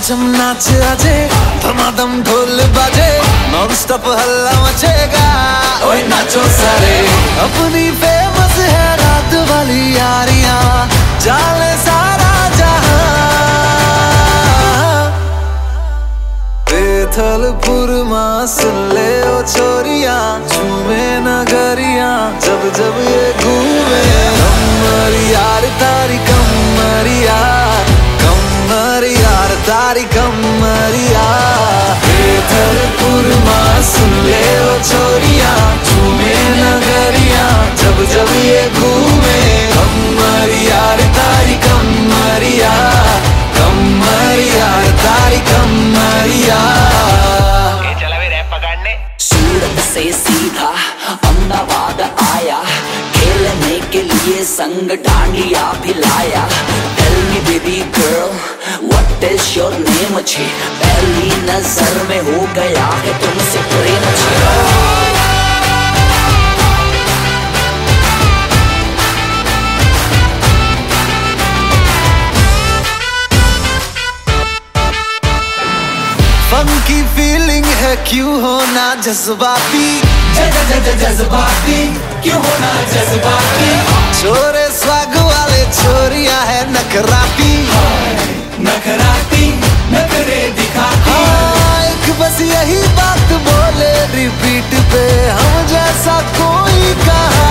चम नाच आजे, धमाधम ढोल बाजे, नॉन स्टॉप हल्ला मचेगा। ओए नाचो सारे, अपनी फेमस है रात वाली यारियां, जाले सारा जहां। बेथलपुर मां सुन ले ओ छोरियां, झूमे नगरियां जब जब ये घूमे। कमर यार तारी कमर यार, कमर यार तारी कमर यार। बेथलपुर मां सुन ले ओ छोरियां, झूमे नगरियां जब जब ये घूमे। कमर यार तारी कमर यार, कमर यार तारी कमर यार। चला वे रैप पकड़ने। सूरत से सीधा अहमदाबाद आया, खेलने के लिए संग डांडिया भी लाया। Tell me baby girl, what is your name? मुझे पहली नजर में हो गया है तुमसे प्रेम। फंकी फीलिंग है क्यों होना जज्बाती, जज्बाती क्यों होना जज्बाती। छोरे स्वाग वाले छोरियां है नखराती, नखराती नखरे दिखाती। हाँ, एक बस यही बात बोले रिपीट पे, हम जैसा कोई कहा।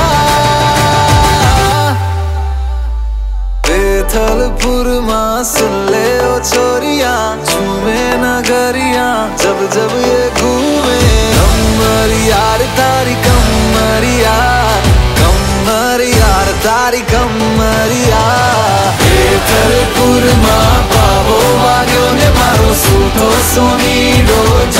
बेथलपुर मां सुन ले ओ छोरियां, झूमे नगरियां जब जब ये घूमे। कमर यार तारी कमर यार, कमर यार तारी कमर यार। बेथलपुर मां पावो वाग्यो ने मारो सूठो सोनी रोज।